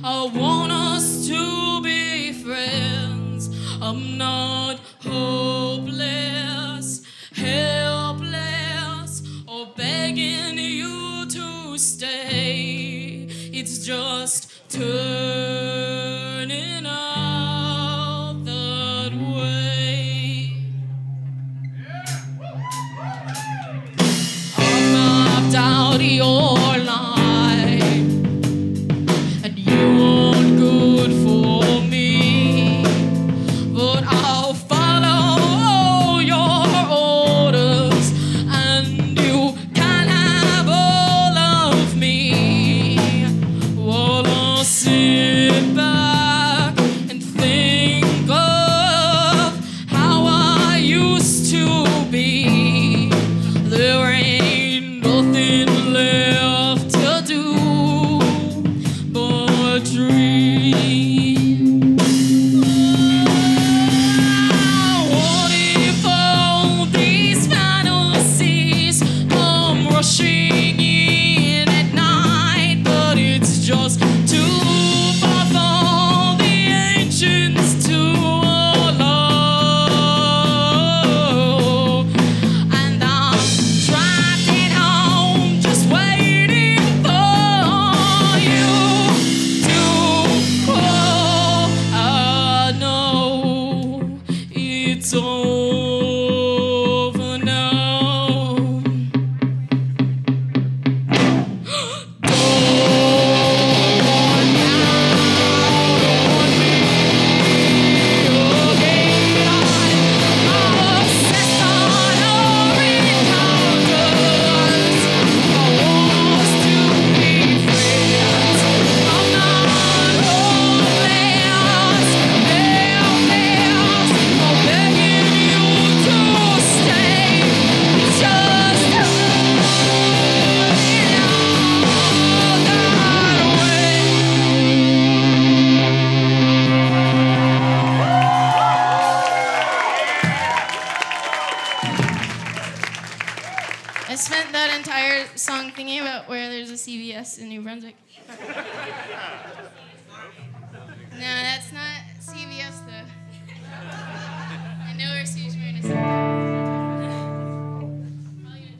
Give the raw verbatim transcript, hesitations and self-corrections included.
I want us to be friends. I'm not hopeless, helpless, or begging you to stay. It's just turning out that way. I've mapped out your life, and you aren't good for me, but I'll follow all your orders, and you can have all of me, while I'll sit back and think of how I used to be. There ain't nothing left to do but dream. What if all these fantasies come rushing in at night, but it's just too far for the ancients to allow, and I'm trapped at home just waiting for you to call. I know it's over now. I spent that entire song thinking about where there's a C V S in New Brunswick. No, that's not C V S though. I know where Sue's Moon is.